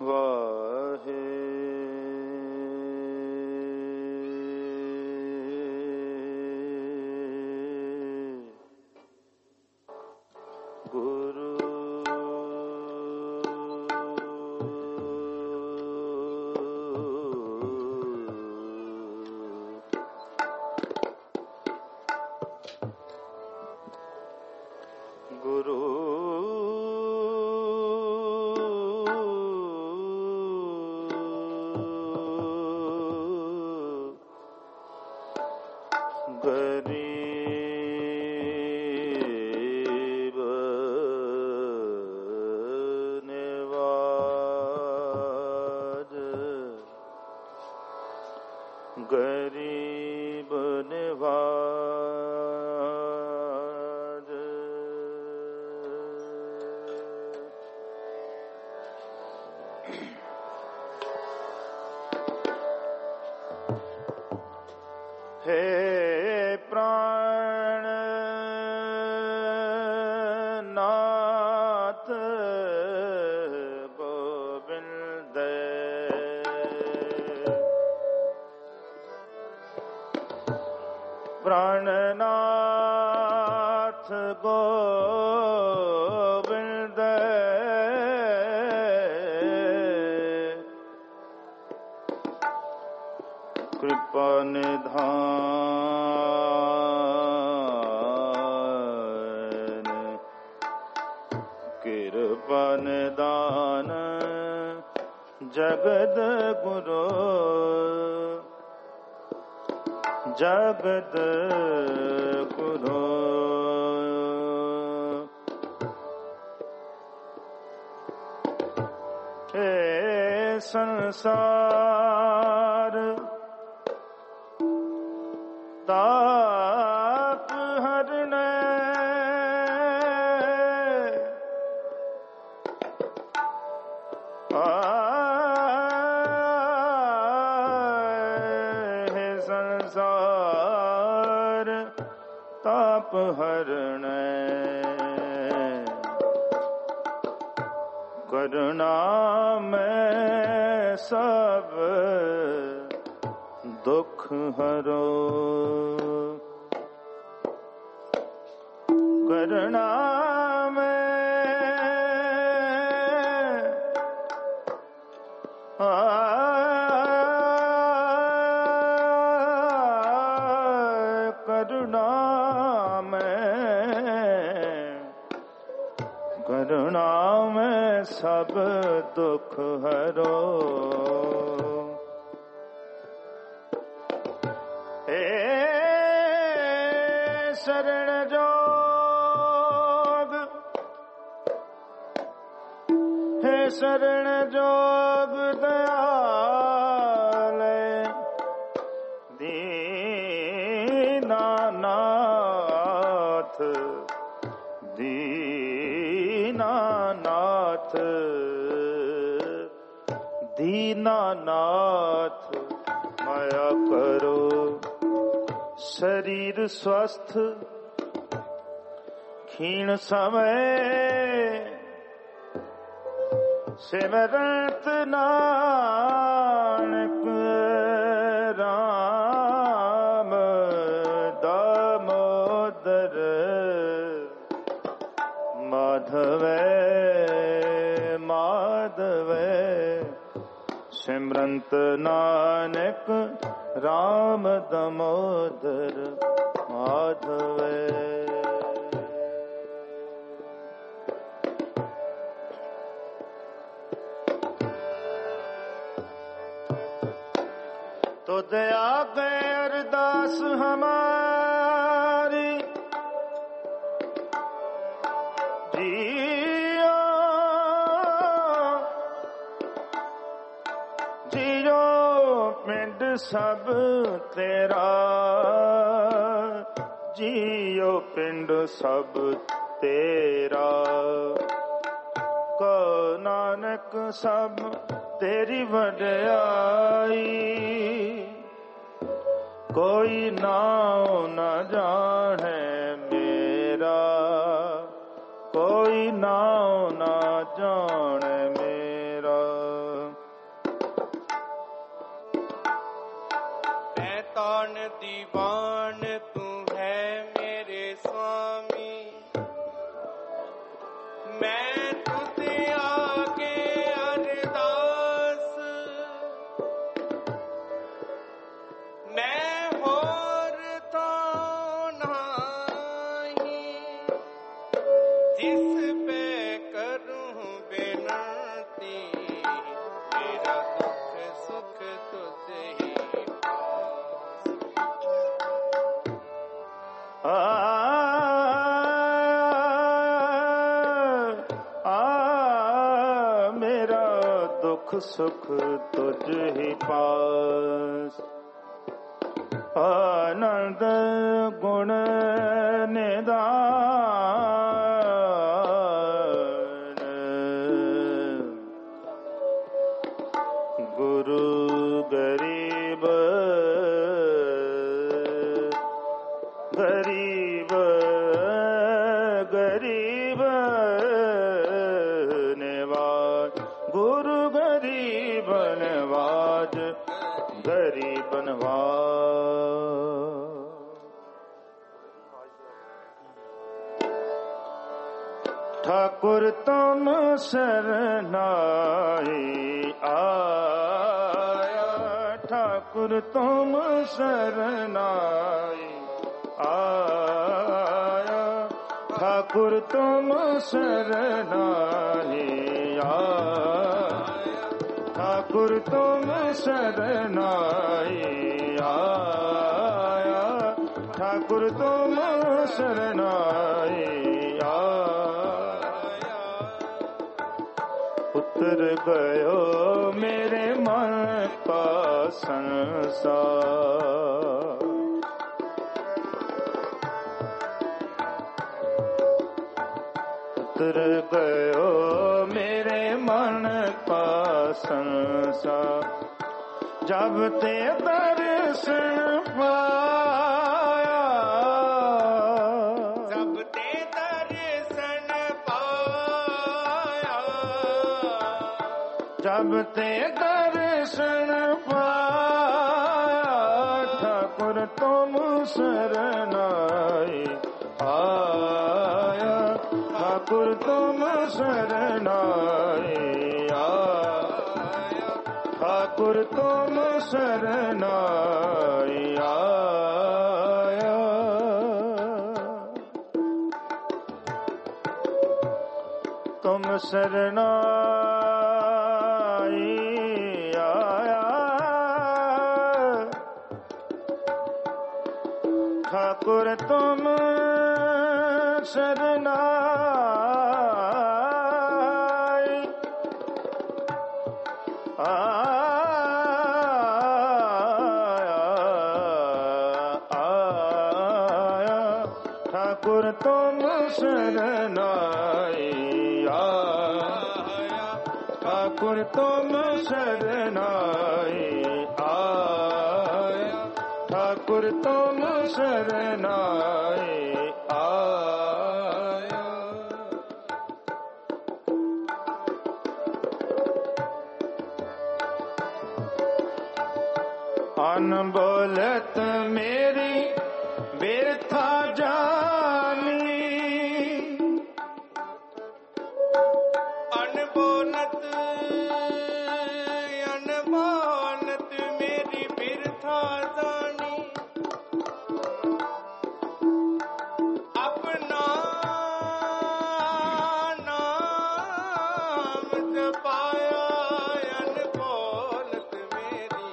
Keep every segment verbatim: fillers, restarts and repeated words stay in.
वाहे गुरु गुरु गरीब निवाज गरीब निवाज हे प्राण नाथ गोविंद प्राणनाथ गोविंद कृपा निधान कृपा निदान जगद गुरु जगद गुरु हे संसार ताप हरने हे संसार ताप हरने करुणा में सब दुख हरो करुणा में आ करुणा में करुणा में सब दुख हरो हे शरण जोग हे शरण जोग दयाल दीनानाथ दीनानाथ दीनानाथ माया करो शरीर स्वस्थ क्षीण समय सिमरत नानक राम दामोदर माधव माधव सिमरंत नानक राम दामोदर माधव तो दया के अरदास हमारी जियो जियो पिंड सब तेरा जियो पिंड सब तेरा को नानक सब तेरी वड्याई कोई नाम न जाने मेरा कोई नाम न जाने मेरा सुख तुझ ही पास। आनंद गुण निदान गुरु गरीब गरीब गरीब निवाज गुरु गरीब निवाज गरीब निवाज। ठाकुर तुम शरणाई आया, ठाकुर तुम शरणाई आया, ठाकुर तुम शरणाई आया, ठाकुर तुम शरणाई आया, ठाकुर तुम शरणाई आया। उतर गयो मेरे मन का संसार, उतर गयो मेरे मन का संसार। जब ते दर्शन पाया, जब ते दर्शन पाया, जब ते दर्शन पाया, ठाकुर तुम शरणाई आया, ठाकुर तुम शरणाई आया, ठाकुर तुम शरणाई आया। तुम शरणाई आया, ठाकुर तुम शरणाई आया, आया, ठाकुर तुम शरणाई आया, ठाकुर तुम शरणाई आया, ठाकुर तुम शरणाई आया। अनबोलत मेरी व्यथा जानी, अनबोलत अनबोलत मेरी व्यथा जानी, अपना नाम जपाया, अनबोलत मेरी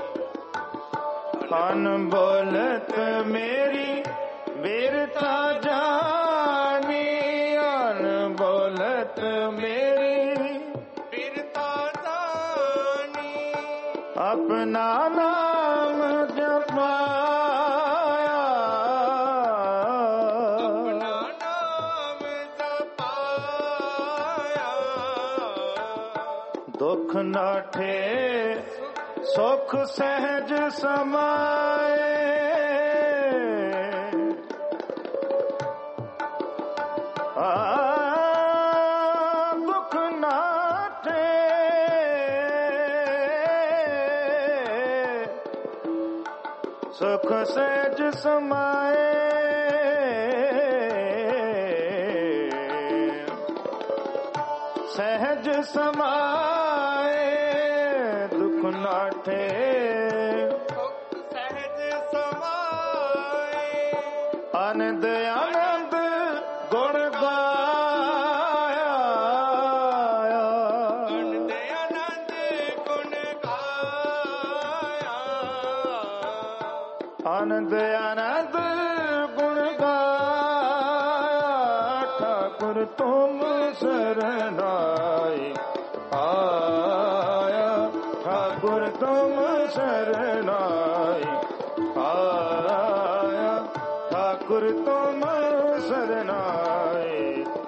अनबोलत मेरी व्यथा जानी, अनबोलत मेरी व्यथा जानी, अपना नाम जपाया, अपना नाम जपाया, दुख नाठे सुख सहज समाए, आ दुख नाठे सुख सहज समाए, सहज समाए दुख नाठे, सहज समाए आनंद आनंद गुण गाया, आनंद आनंद गुण गाया, आनंद आनंद गुण गाया, ठाकुर तुम शरणाई आया, सरनाए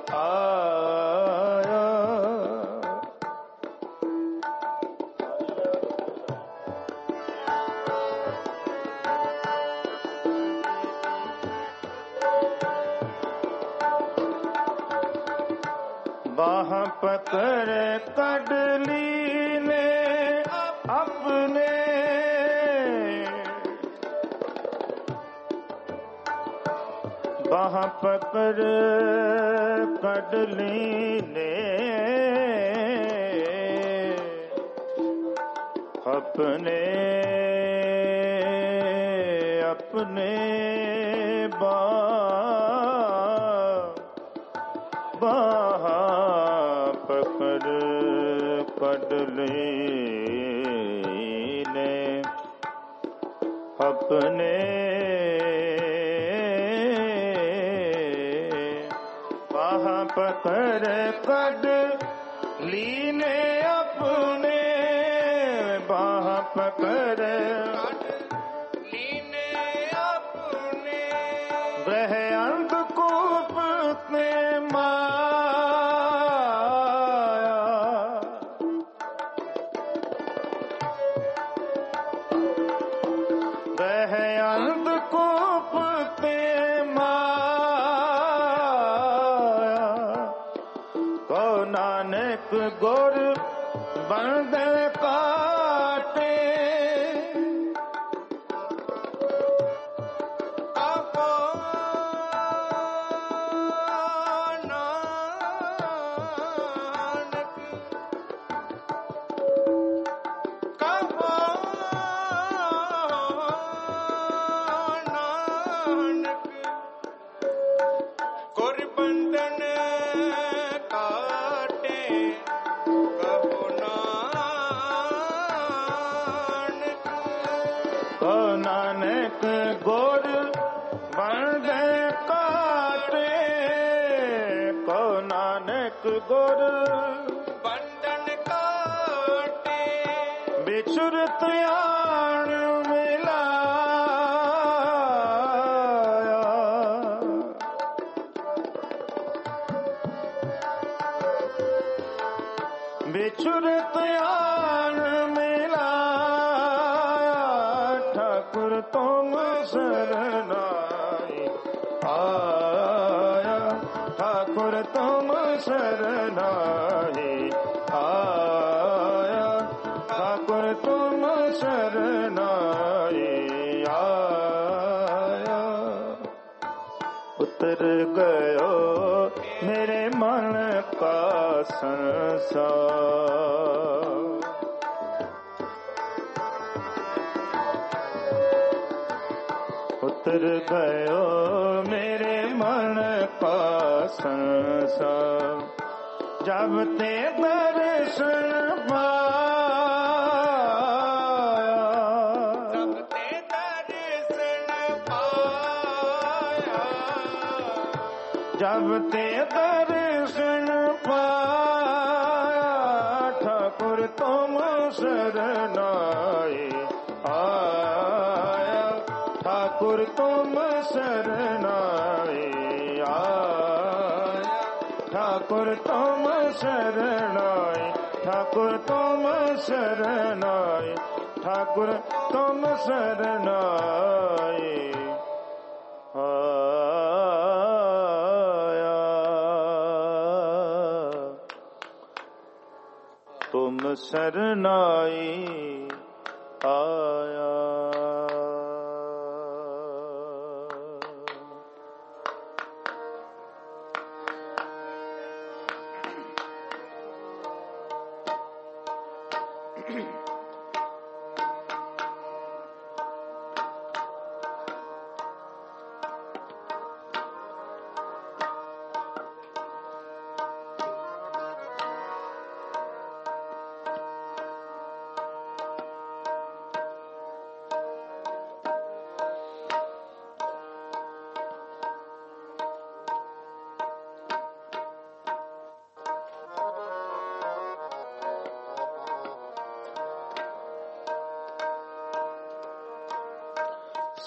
आया। बाह पकड़ कड़ली ने अपने बाह पकड़ कड़ली ने अपने अपने बा बाह पकड़ कड़ली ने अपने बाह पकड़ कड़ली ने अपने बाह पकड़ लीने अपने वह अंधकूप ने माया। वह अंधकूप ने माया। को नानक गुर बंद काटे आपो नानक कहो नानक गुर बंधन काटे कहो नानक को नानक गुर बंद काटे। को नानक गुर बंधन काटे बिछुरत आण मिलाया। बिछुरत आण मिलाया। ठाकुर तुम शरणाई आया। ठाकुर तुम शरणाई आया। ठाकुर तुम शरणाई आया। उतर गयो मेरे मन का संसार। उतर गयो मेरे मन का संसार। जब ते दर्शन पाया। सब ते दर्शन पाया जब ते दर्शन पाया। ठाकुर तुम शरणाई आया। ठाकुर तुम शरणाई आया। ठाकुर तुम शरणाई। ठाकुर तुम शरणाई। ठाकुर तुम शरणाई आया। तुम शरणाई आया।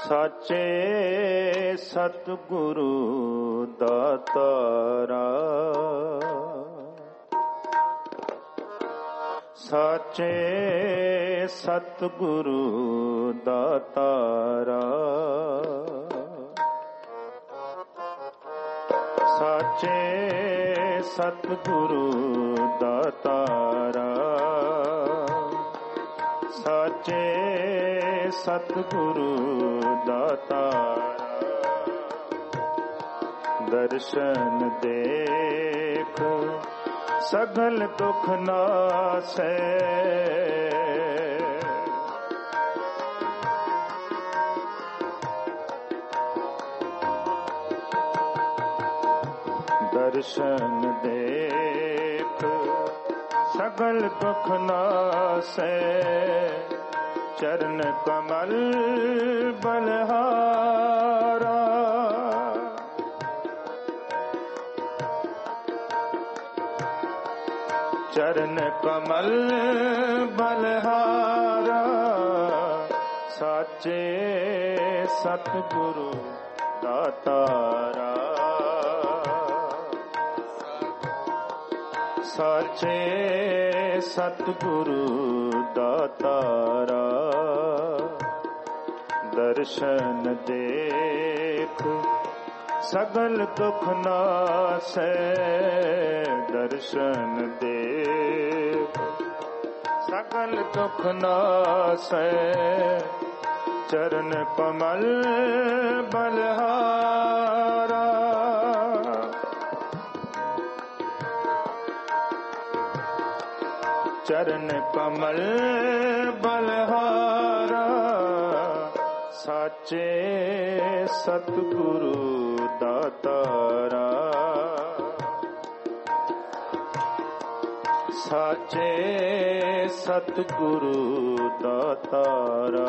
ਸਾਚੇ ਸਤਿਗੁਰੂ ਦਾਤਾਰਾ ਸਾਚੇ ਸਤਿਗੁਰੂ ਦਾਤਾਰਾ ਸਾਚੇ ਸਤਿਗੁਰੂ ਦਾਤਾਰਾ ਸਾਚੇ ਸਤਿਗੁਰੂ ਦਾਤਾਰਾ ਦਰਸ਼ਨ ਦੇਖ ਸਗਲ ਦੁਖ ਨਾਸੈ ਦਰਸ਼ਨ ਦੇਖ ਸਗਲ ਦੁਖ ਨਾਸੈ ਚਰਨ ਕਮਲ ਬਲਹਾਰਾ ਚਰਨ ਕਮਲ ਬਲਹਾਰਾ ਸਾਚੇ ਸਤਿਗੁਰੂ ਦਾਤਾਰਾ ਸਾਚੇ ਸਤਿਗੁਰੂ ਦਾਤਾਰਾ ਦਰਸ਼ਨ ਦੇਖ ਸਗਲ ਦੁਖ ਨਾਸੈ ਦਰਸ਼ਨ ਦੇਖ ਸਗਲ ਦੁਖ ਨਾਸੈ ਚਰਨ ਕਮਲ ਬਲਹਾਰਾ ਚਰਨ ਕਮਲ ਬਲਹਾਰਾ ਸਾਚੇ ਸਤਿਗੁਰੂ ਦਾਤਾਰਾ ਸਾਚੇ ਸਤਿਗੁਰੂ ਦਾਤਾਰਾ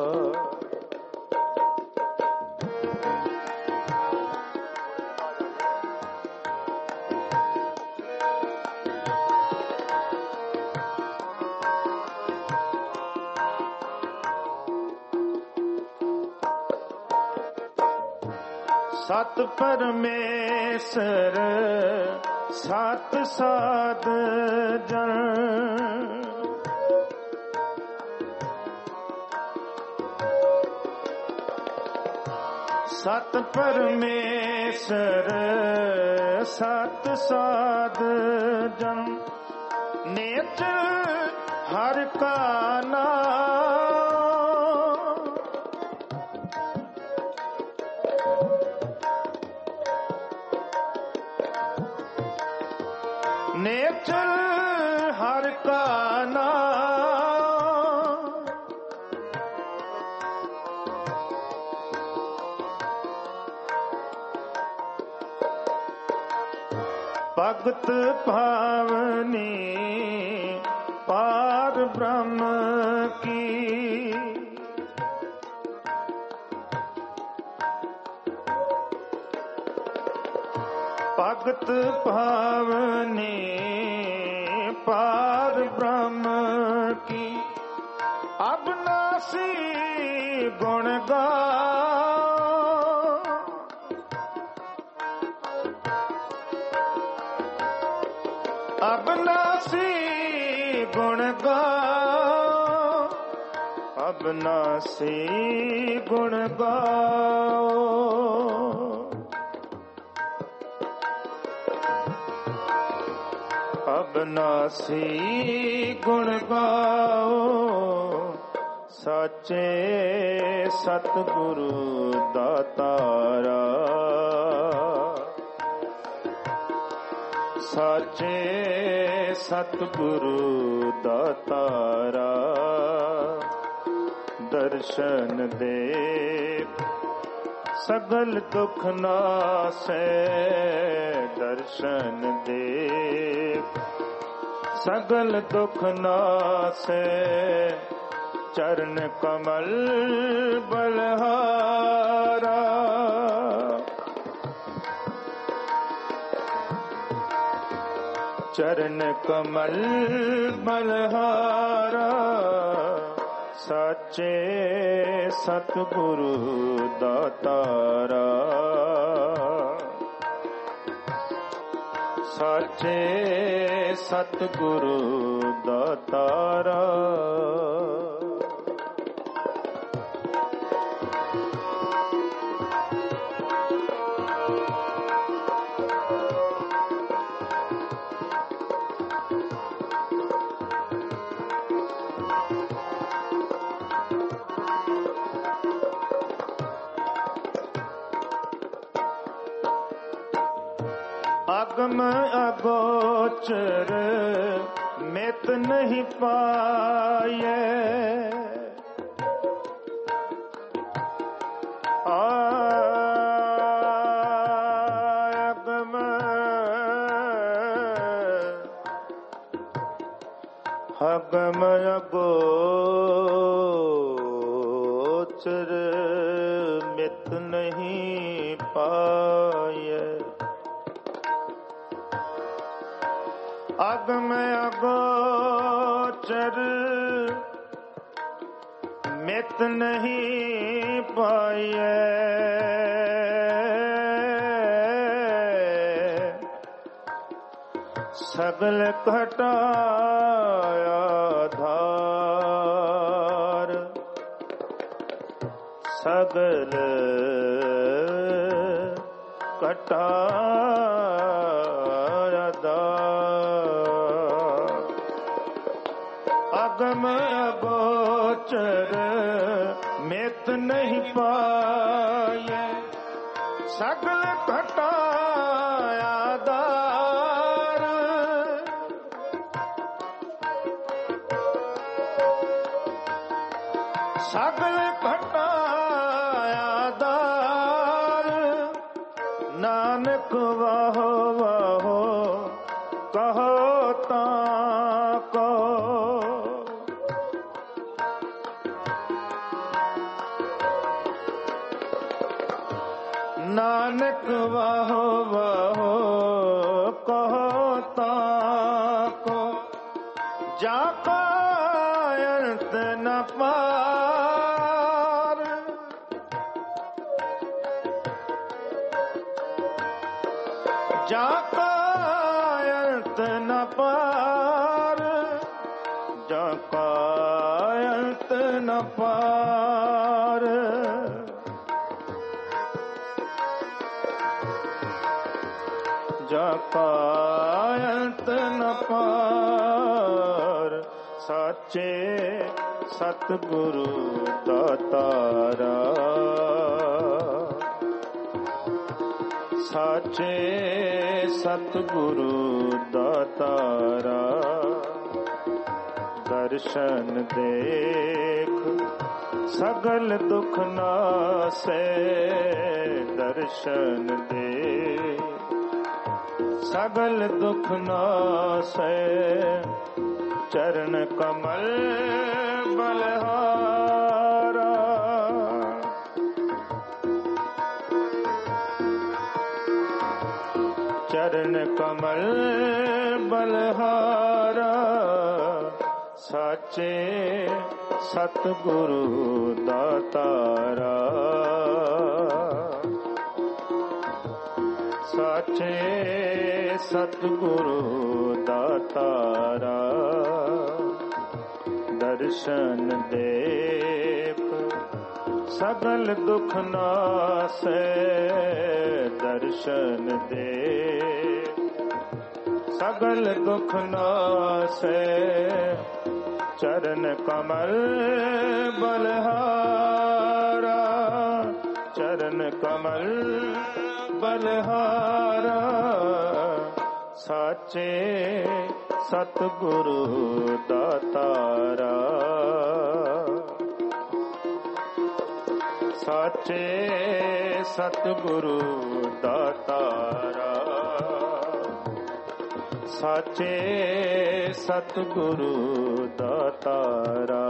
ਸਤ ਪਰਮੇਸ਼ਰ ਸਤ ਸਾਧ ਜਨ ਸਤ ਪਰਮੇਸ਼ਰ ਸਤ ਸਾਧ ਜਨ ਨੇਚਰ ਹਰ ਕਾ ਨਾਮ ਨੇਚਰ ਹਰ ਕਾ ਨਾਮ ਭਗਤ ਭਾਵਨੀ ਪਾਰ ਬ੍ਰਹਮ ਕੀ ਭਗਤ ਭਾਵਨੀ ਪਾਰ ਬ੍ਰਹਮ ਕੀ ਅਬਨਾਸੀ ਗੁਣ ਗਾ ਅਬਨਾਸੀ ਗੁਣ ਗਾ ਅਬਨਾਸੀ ਗੁਣ ਗਾਓ ਅਬਨਾਸੀ ਗੁਣ ਗਾਓ ਸਾਚੇ ਸਤਿਗੁਰੂ ਦਾਤਾਰਾ ਸਾਚੇ ਸਤਿਗੁਰੂ ਦਾਤਾਰਾ ਦਰਸ਼ਨ ਦੇਖ ਸਗਲ ਦੁਖ ਨਾਸੈ ਦਰਸ਼ਨ ਦੇਖ ਸਗਲ ਦੁਖ ਨਾਸੈ ਚਰਨ ਕਮਲ ਬਲਹਾਰਾ ਚਰਨ ਕਮਲ ਬਲਹਾਰਾ ਸਾਚੇ ਸਤਿਗੁਰੂ ਦਾਤਾਰਾ ਸਾਚੇ ਸਤਿਗੁਰੂ ਦਾਤਾਰਾ ਅਗਮ ਅਗੋਚਰ ਮਿਤ ਨਹੀਂ ਪਾਏ ਅਗਮ ਅਗਮ ਅਗੋਚਰ ਮਿਤ ਨਹੀਂ ਪਾਏ ਅਗਮ ਅਗੋਚਰ ਮਿਤ ਨਹੀਂ ਪਾਏ ਸਗਲ ਘਟਾਇਆ ਧਾਰ ਸਗਲ ਘਟਾਇਆ ਧਾਰ ਅਗਮ ਅਗੋਚਰ ਮਿਤ ਨਹੀਂ ਪਾਏ ਸਗਲ ਘਟਾਇਆ ਧਾਰ ਸਗਲ ਘਟਾਇਆ ਧਾਰ ਨਾਨਕ ਵਾਹੋ ਵਾਹੋ ਕਹੋ ਤਾਂ ਕੋ ਨਾਨਕ ਵਾਹੋ ਵਾਹੋ ਕਹੋ ਤਾਂ ਕੋ ਜਾ ਕਾ ਅੰਤ ਨ ਪਾਰ ਜਾ ਕਾ ਅੰਤ ਨ ਪਾਰ ਜਾ ਕਾ ਅੰਤ ਨ ਪਾਰ ਜਾ ਕਾ ਅੰਤ ਨ ਪਾਰ ਸਾਚੇ ਸਤਿਗੁਰੂ ਦਾਤਾਰਾ ਸਾਚੇ ਸਤਿਗੁਰੂ ਦਾਤਾਰਾ ਦਰਸ਼ਨ ਦੇਖ ਸਗਲ ਦੁਖ ਨਾਸੈ ਦਰਸ਼ਨ ਦੇਖ ਸਗਲ ਦੁਖ ਨਾਸੈ ਚਰਨ ਕਮਲ ਬਲਹਾਰਾ ਚਰਨ ਕਮਲ ਬਲਹਾਰਾ ਸਾਚੇ ਸਤਿਗੁਰੂ ਦਾਤਾਰਾ ਸਾਚੇ ਸਤਿਗੁਰੂ ਦਾਤਾਰਾ ਦਰਸ਼ਨ ਦੇਖ ਸਗਲ ਦੁਖ ਨਾਸੈ ਦਰਸ਼ਨ ਦੇਖ ਸਗਲ ਦੁਖ ਨਾਸੈ ਚਰਨ ਕਮਲ ਬਲਹਾਰਾ ਚਰਨ ਕਮਲ ਬਲਹਾਰਾ ਸਾਚੇ ਸਤਿਗੁਰੂ ਦਾਤਾਰਾ ਸਾਚੇ ਸਤਿਗੁਰੂ ਦਾਤਾਰਾ ਸਾਚੇ ਸਤਿਗੁਰੂ ਦਾਤਾਰਾ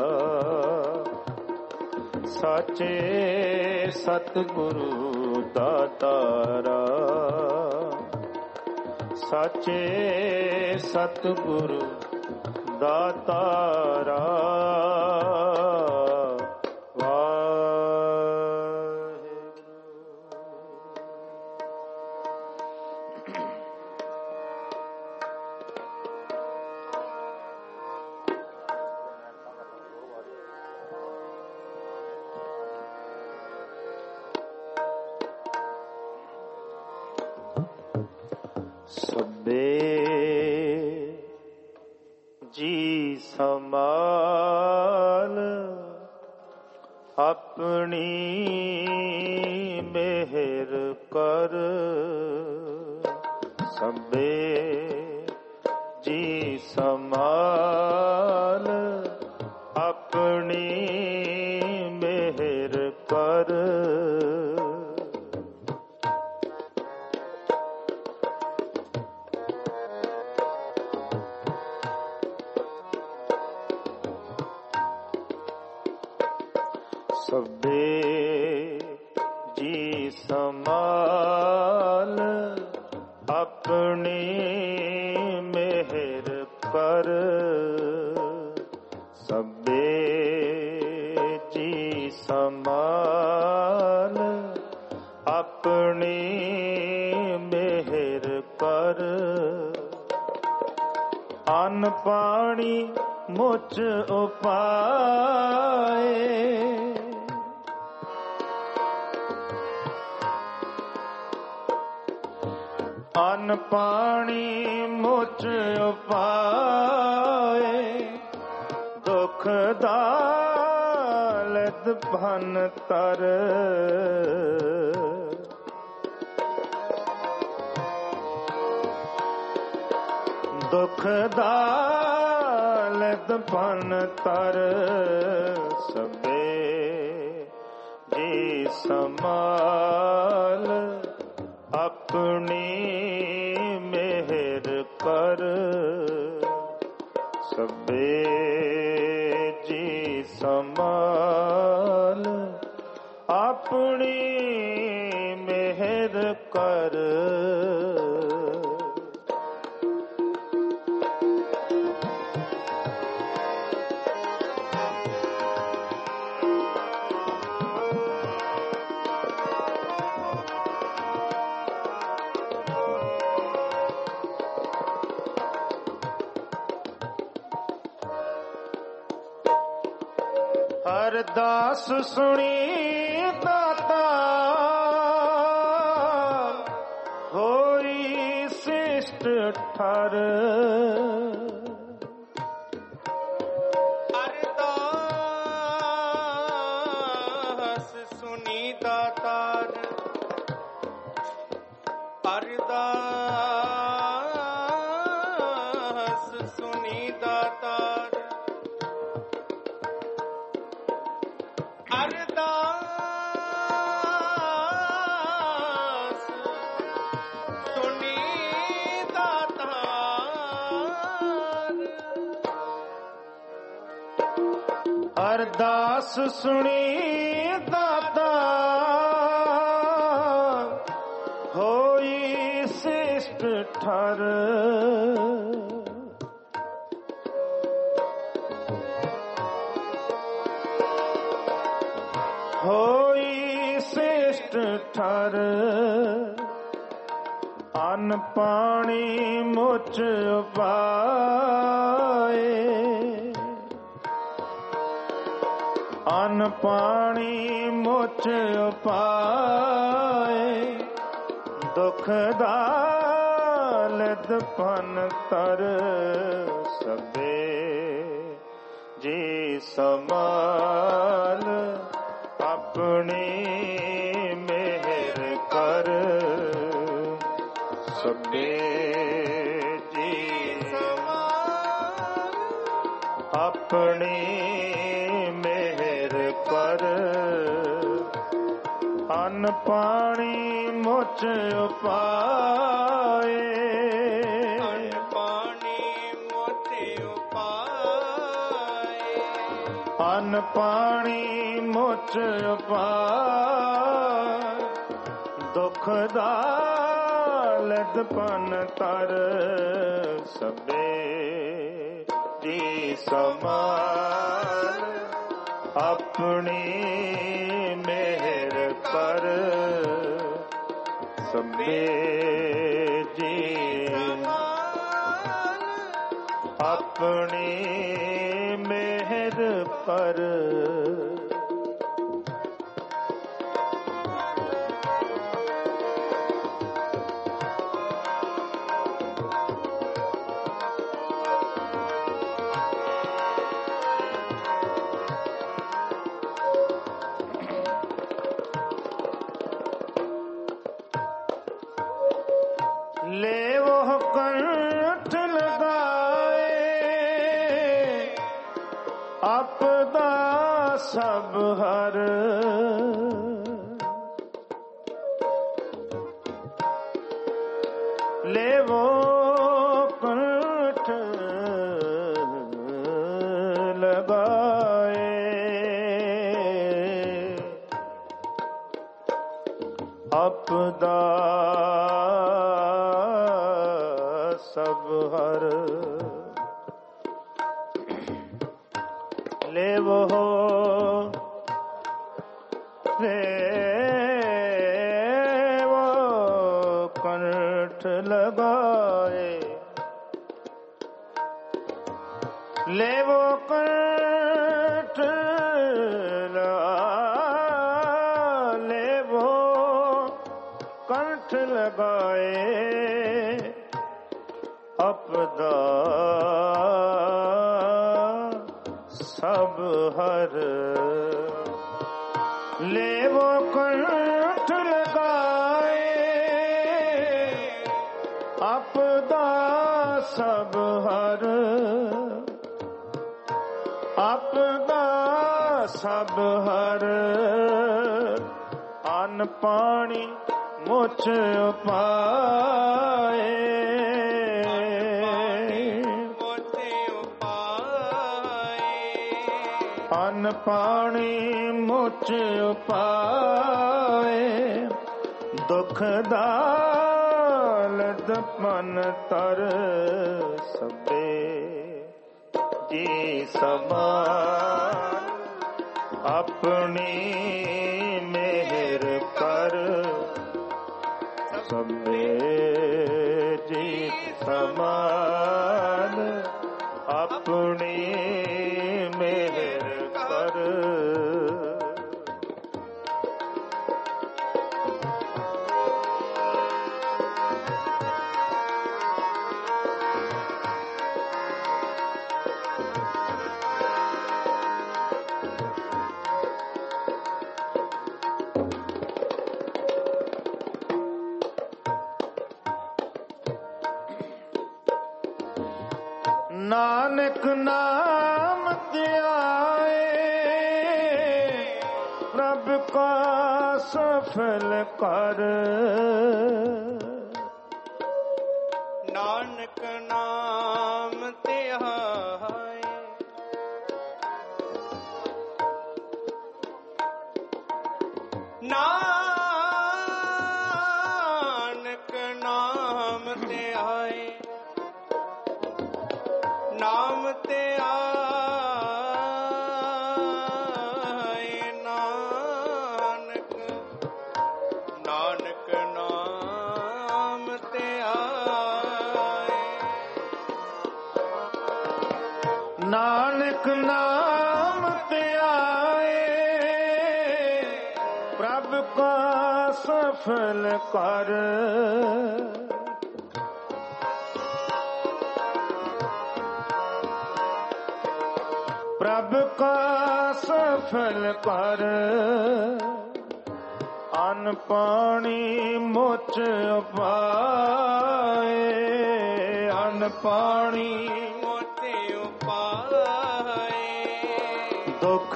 ਸਾਚੇ ਸਤਿਗੁਰੂ ਦਾਤਾਰਾ ਸਾਚੇ ਸਤਿਗੁਰੂ ਦਾਤਾਰਾ ਸਭੇ ਜੀ ਸਮਾਲ ਆਪਣੀ ਮਿਹਰ ਕਰ। ਸਭੇ ਜੀ ਸਮਾਲ ਆਪਣੀ ਮਿਹਰ ਕਰ। ਸਭੇ ਜੀ ਸਮਾਲ ਆਪਣੀ ਮਿਹਰ ਕਰ। ਸਭੇ ਜੀ ਸਮਾਲ ਆਪਣੀ ਮਿਹਰ ਕਰ। ਅੰਨ ਪਾਣੀ ਮੁਝ ਉਪਾਏ ਅੰਨ ਪਾਣੀ ਮੁਝ ਉਪਾਏ ਦੁਖ ਦਾਲਤ ਭਨ ਤਰ। ਦੁਖ ਦਾਲਤ ਭਨ ਤਰ। ਸਭੇ ਜੀ ਸਮਾਲ ਆਪਣੀ ਮਿਹਰ ਕਰ। ਸਭੇ ਜੀ ਸਮਾਲ ਆਪਣੀ ਮਿਹਰ ਕਰ। ਅਰਦਾਸ ਸੁਣੀ ਦਾਤਾ ਹੋਈ ਸਿਸ਼ਟ ਠਰ। ਅਰਦਾਸ ਸੁਣੀ ਦਾਤਾਰ। ਅਰਦਾਸ ਸੁਣੀ ਦਾਤਾਰ। ਅਰਦਾਸ ਸੁਣੀ ਦਾਤਾਰ। ਅਰਦਾਸ ਸੁਣੀ ਦਾਤਾਰ ਹੋਈ ਸਿਸ਼ਟ ਠਰ। ਹੋਈ ਸਿਸ਼ਟ ਠਰ। ਅੰਨ ਪਾਣੀ ਮੁਝ ਉਪਾਏ ਅੰਨ ਪਾਣੀ ਮੁਝ ਉਪਾਏ ਦੁਖ ਦਾਲਤ ਭਨ ਤਰ। ਸਭੇ ਜੀ ਸਮਾਲ ਆਪਣੀ ਮਿਹਰ ਕਰ। ਸਭੇ ਜੀ ਸਮਾਲ ਆਪਣੀ ਮਿਹਰ ਕਰ। ਅੰਨ ਪਾਣੀ ਮੁਝ ਉਪਾਏ ਅੰਨ ਪਾਣੀ ਮੁਝ ਉਪਾਏ। ਅੰਨ ਪਾਣੀ ਮੁਝ ਉਪਾਏ ਦੁਖ ਦਾਲਤ ਭਨ ਤਰ। ਸਭੇ ਜੀ ਸਮਾਲ ਆਪਣੀ ਮਿਹਰ ਕਰ। ਸਭੇ ਜੀ ਆਪਣੀ ਮਿਹਰ ਕਰ। ਲੈ ਉਹ ਕੰਠ ਲਗਾਏ ਆਪਦਾ ਸਭ ਹਰ ਲੈਵੋ ਕੰਠ ਲਗਾਏ ਆਪਦਾ ਸਭ ਹਰ ਲੈਵੋ ਲੈਵੋ ਕੰਠ ਲਗਾਏ ਲੈਵੋ ਕੰਠ ਲੈਵੋ ਕੰਠ ਲਗਾਏ ਆਪਦਾ ਸਭ ਹਰ ਲੈਵੋ ਕੰਠ ਲਗਾਏ ਆਪਦਾ ਸਭ ਹਰ ਆਪਦਾ ਸਭ ਹਰ ਅੰਨ ਪਾਣੀ ਮੁਛ ਉਪਾਏ ਅੰਨ ਪਾਣੀ ਮੁਛ ਉਪਾਏ ਦੁਖ ਦਾਲਦ ਮਨ ਤਰ ਸਭੇ ਜੀ ਸਮਾਨ ਆਪਣੀ ਮਿਹਰ ਕਰ ਸਭੇ ਜੀ ਸਮਾਨ ਆਪਣੀ ਮਿਹਰ ਕਰ ਨਾਨਕ ਨਾਮ ਧਿਆਏ ਪ੍ਰਭ ਕਾ ਸਫਲ ਕਰ ਨਾਨਕ ਨਾਮ ਧਿਆਏ ਨਾਨਕ ਨਾਮ ਧਿਆਏ ਨਾਮ ਧਿਆਏ ਨਾਨਕ ਨਾਨਕ ਨਾਮ ਧਿਆਏ ਨਾਨਕ ਨਾਮ ਧਿਆਏ ਪ੍ਰਭ ਕਾ ਸਫਲ ਕਰ ਪ੍ਰਭ ਕਾ ਸਫਲ ਕਰ ਅੰਨ ਪਾਣੀ ਮੁਛ ਉਪਾਏ ਅੰਨ ਪਾਣੀ ਮੁਛ ਉਪਾਏ ਦੁਖ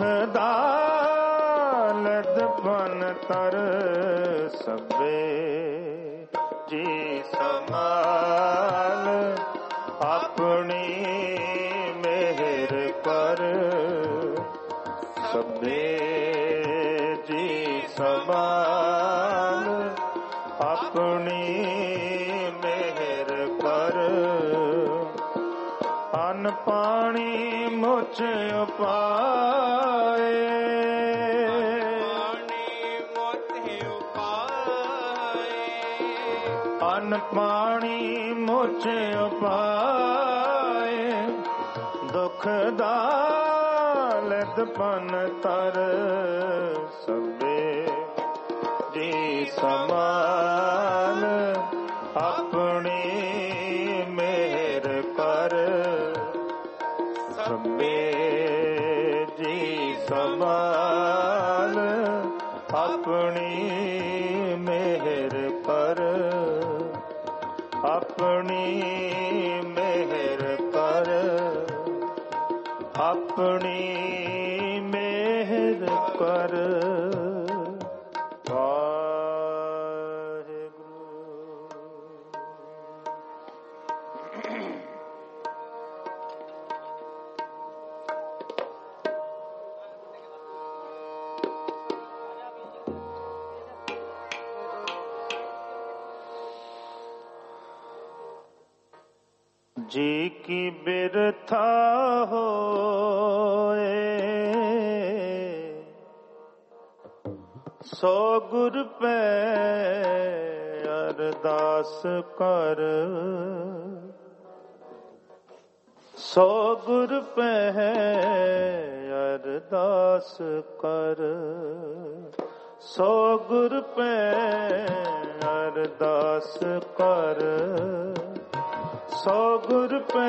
ਦਾਲਦ ਬਨ ਤਰ ਸਭੇ ਜੀ ਸਮਾਲ ਆਪਣੀ ਮਿਹਰ ਕਰ ਸਭੇ ਜੀ ਸਮਾਲ ਆਪਣੀ ਮਿਹਰ ਕਰ ਅੰਨ ਪਾਣੀ ਮੁਛ ਉਪਾਏ ਅੰਨ ਪਾਣੀ ਮੁਛ ਉਪਾਏ ਦੁਖ ਦਾਲਦ ਪਨ ਤਰ ਸਭੇ ਜੀ ਸਮਾਨ ਆਪਣੀ ਮਿਹਰ ਕਰ ਸਭੇ ਜੀ ਸਮਾਨ ਆਪਣੀ ਮਿਹਰ ਕਰ ਆਪਣੀ ਮਿਹਰ ਕਰ, ਆਪਣੀ ਮਿਹਰ ਕਰ। ਜੀ ਕੀ ਬਿਰਥਾ ਹੋਏ ਸੋ ਗੁਰ ਪੈ ਅਰਦਾਸ ਕਰ, ਸੋ ਗੁਰ ਪੈ ਅਰਦਾਸ ਕਰ, ਸੋ ਗੁਰ ਪੈ ਅਰਦਾਸ ਕਰ, ਸੋ ਗੁਰ ਪੈ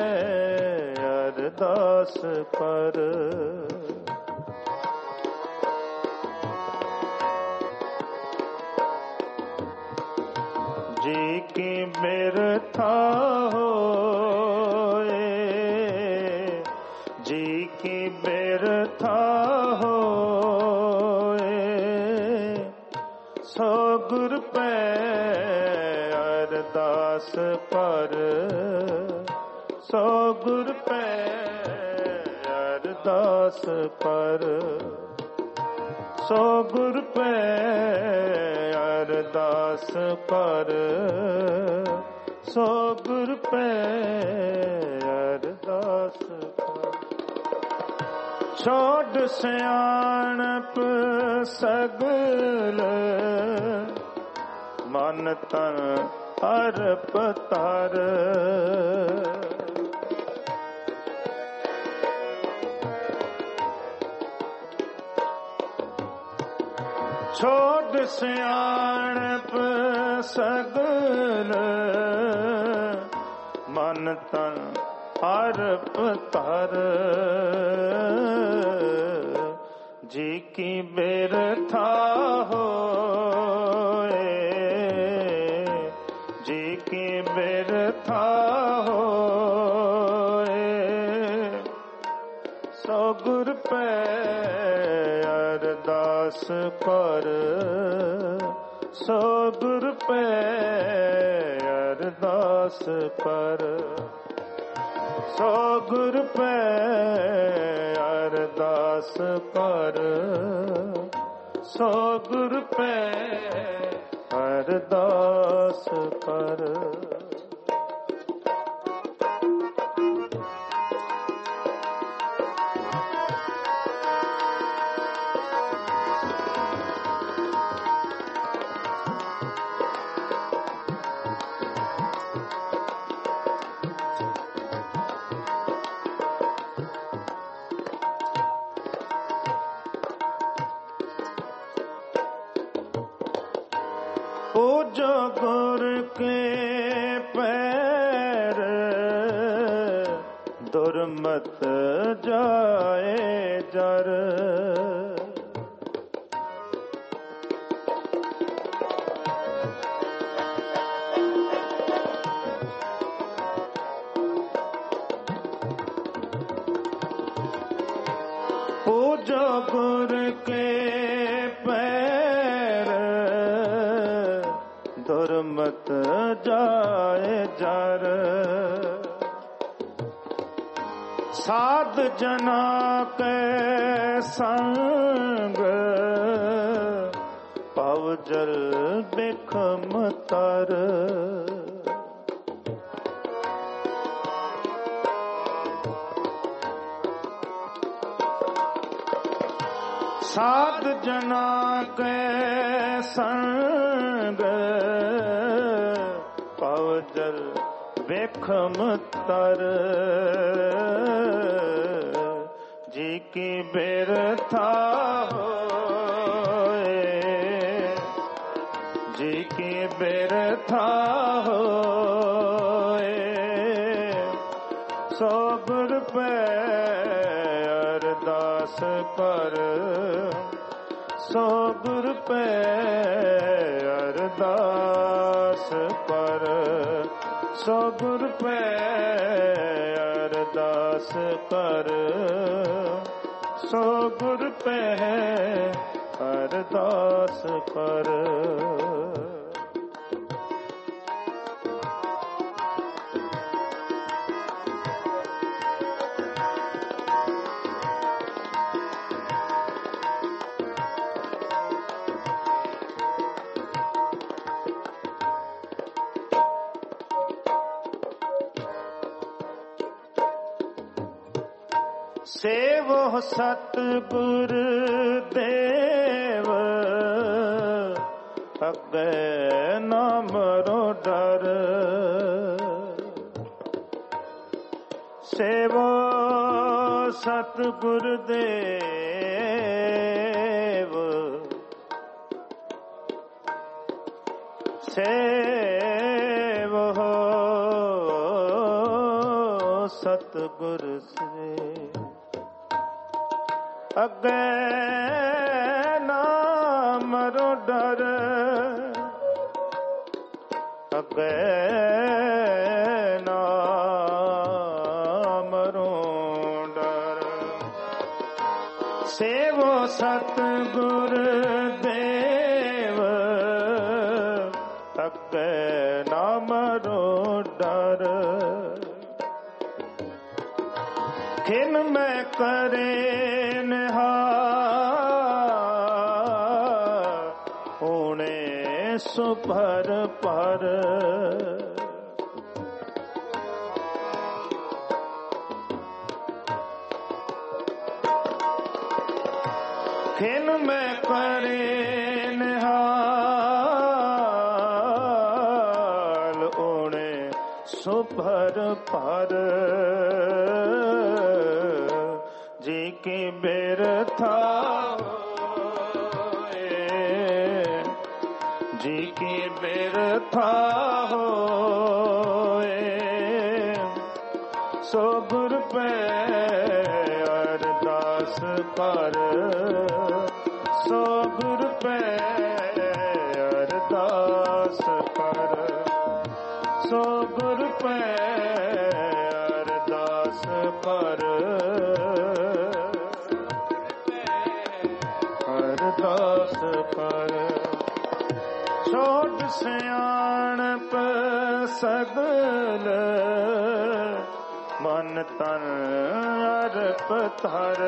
ਅਰਦਾਸ ਕਰ। ਜੀ ਕੀ ਬਿਰਥਾ ਹੋਏ, ਜੀ ਕੀ ਬਿਰਥਾ ਹੋਏ ਸੋ ਗੁਰ ਪੈ ਅਰਦਾਸ ਕਰ, ਸੋ ਗੁਰ ਪੈ ਅਰਦਾਸ ਕਰ, ਸੋ ਗੁਰ ਪੈ ਅਰਦਾਸ ਕਰ, ਸੋ ਗੁਰ ਪੈ ਅਰਦਾਸ ਕਰ। ਛੋੜ ਸਿਆਣਪ ਸਗਲ ਮਨ ਤਨ ਅਰਪ ਤਰ, ਛੋੜ ਸਿਆਣਪ ਸਗਲ ਮਨ ਤਨ ਅਰਪ ਤਰ। ਜੀ ਕੀ ਬਿਰਥਾ ਹੋਏ, ਜੀ ਕੀ ਬਿਰਥਾ ਹੋਏ ਸੋ ਗੁਰ ਪੈ ਅਰਦਾਸ ਕਰ, ਸੋ ਗੁਰ ਪੈ ਅਰਦਾਸ ਕਰ, ਸੋ ਗੁਰ ਪੈ ਅਰਦਾਸ ਕਰ, ਸੋ ਗੁਰ ਪੈ ਅਰਦਾਸ ਕਰ। ਪੂਜੋ ਗੁਰ ਕੇ ਪੈਰ ਦੁਰਮਤ ਜਾਏ ਜਰ, ਪੂਜੋ ਗੁਰ ਕੇ ਪੈਰ ਦੁਰਮਤ ਜਾਏ ਜਰ। ਸਾਧ ਜਨਾ ਕੈ ਸੰਗ ਭਵ ਜਲ ਬਿਖਮ ਤਰ, ਸਾਧ ਜਨਾ ਕੈ ਸੰਗ ਭਵ ਜਲ ਬਿਖਮ ਤਰ। ਜੀ ਕੀ ਬਿਰਥਾ ਹੋਏ, ਜੀ ਕੀ ਬਿਰਥਾ ਹੋਏ ਸੋ ਗੁਰ ਪੈ ਅਰਦਾਸ ਕਰ, ਸੋ ਗੁਰ ਪੈ ਅਰਦਾਸ ਕਰ, ਸੋ ਗੁਰ ਪੈ ਅਰਦਾਸ ਕਰ, ਸੋ ਗੁਰ ਪੈ ਅਰਦਾਸ ਕਰ। ਸੇਵੋ ਸਤਿਗੁਰ ਦੇਵ, ਅੱਗੇ ਨਾ ਮਰੋ ਡਰ। ਸੇਵੋ ਸਤਿਗੁਰ ਦੇਵ, ਸੇਵੋ ਸਤਿਗੁਰ ਸੇ, ਅੱਗੇ ਨਾ ਮਰੋ ਡਰ, ਅੱਗੇ ਨਾ ਮਰੋ ਡਰ। ਸੇਵੋ ਸਤਿਗੁਰ ਦੇਵ, ਅੱਗੇ ਨਾ ਮਰੋ ਡਰ। ਖਿਨ ਮੈਂ ਕਰੇ ਸੋ ਭਰ ਭਰ। ਖਿਨ ਮੈਂ ਕਰੇ ਨਿਹਾਲ, ਓਣੇ ਸੋ ਭਰ ਭਰ। ਜੀ ਕੀ ਬਿਰਥਾ ਜੀ ਕੀ ਬਿਰਥਾ ਹੋਏ, ਸੋ ਗੁਰ ਪੈ ਅਰਦਾਸ ਕਰ, ਸੋ ਗੁਰ ਪੈ ਅਰਦਾਸ ਕਰ, ਸੋ ਗੁਰ ਪੈ ਅਰਦਾਸ ਕਰ, ਅਰਦਾਸ ਕਰ। ਛੋਟ ਸਿਆਣਪ ਸਗਲ, ਮਨ ਤਨ ਅਰਪ ਧਰ।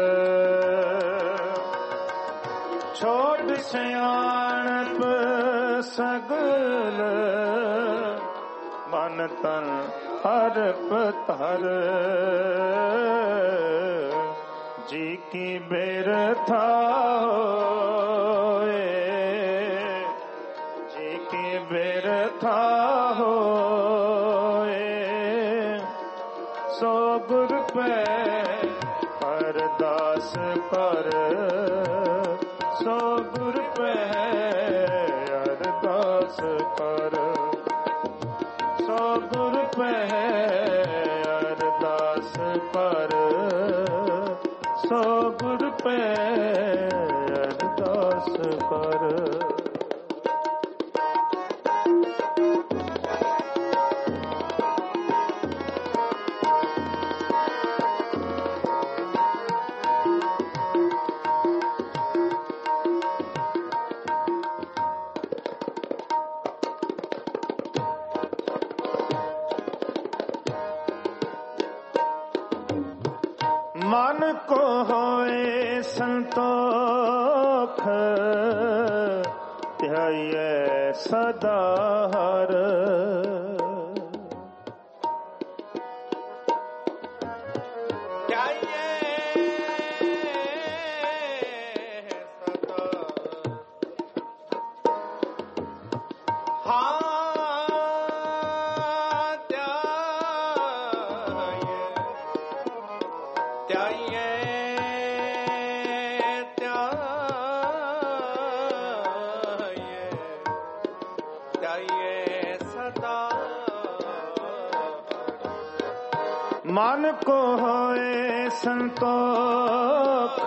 ਛੋਟ ਸਿਆਣਪ ਸਗਲ, ਮਨ ਤਨ ਅਰਪ ਧਰ। ਜੀ ਕੀ ਬਿਰਥਾ ਬਿਰਥਾ ਹੋਏ, ਸੋ ਗੁਰ ਪੈ ਅਰਦਾਸ ਕਰ, ਸੋ ਗੁਰ ਪੈ ਅਰਦਾਸ ਕਰ, ਸੋ ਗੁਰ ਪੈ ਅਰਦਾਸ ਕਰ, ਸੋ ਗੁਰ ਪੈ ਅਰਦਾਸ ਕਰ। ਮਨ ਕੋ ਹੋਏ ਸੰਤੋਖ, ਧਿਆਈਐ ਸਦਾ ਹਰ। ਮਨ ਕੋ ਹੋਏ ਸੰਤੋਖ,